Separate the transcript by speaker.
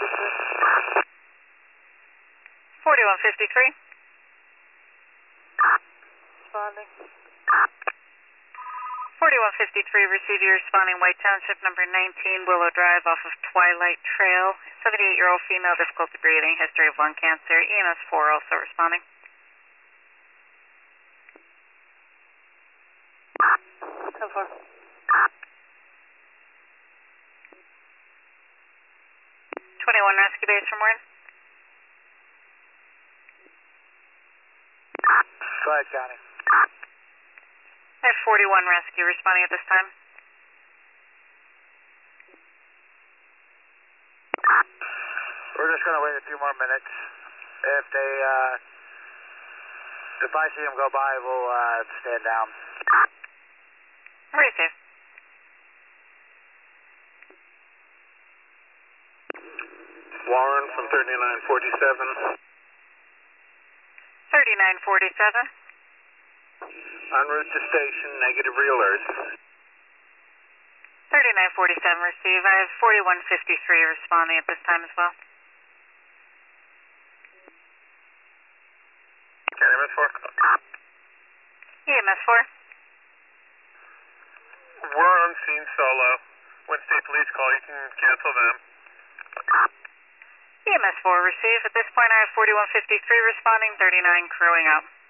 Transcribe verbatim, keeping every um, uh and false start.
Speaker 1: forty-one fifty-three.
Speaker 2: Responding.
Speaker 1: forty-one fifty-three, receive your responding White Township, number nineteen, Willow Drive off of Twilight Trail. seventy-eight-year-old female, difficulty breathing, history of lung cancer. E M S four also responding.
Speaker 2: ten four.
Speaker 1: twenty-one rescue base from where?
Speaker 2: Go ahead, County.
Speaker 1: I have forty-one rescue responding at this time.
Speaker 2: We're just going to wait a few more minutes. If they, uh, if I see them go by, we'll uh, stand down.
Speaker 1: Receive.
Speaker 3: Warren from thirty-nine forty-seven.
Speaker 1: thirty-nine forty-seven.
Speaker 3: En route to station, negative re-alert.
Speaker 1: thirty-nine forty-seven, receive. I have forty-one fifty-three responding at this time as well.
Speaker 3: Okay, E M S four.
Speaker 1: E M S four.
Speaker 3: We're on scene solo. When state police call, you can cancel them.
Speaker 1: E M S four, receive. At this point, I have forty-one fifty-three responding, thirty-nine crewing out.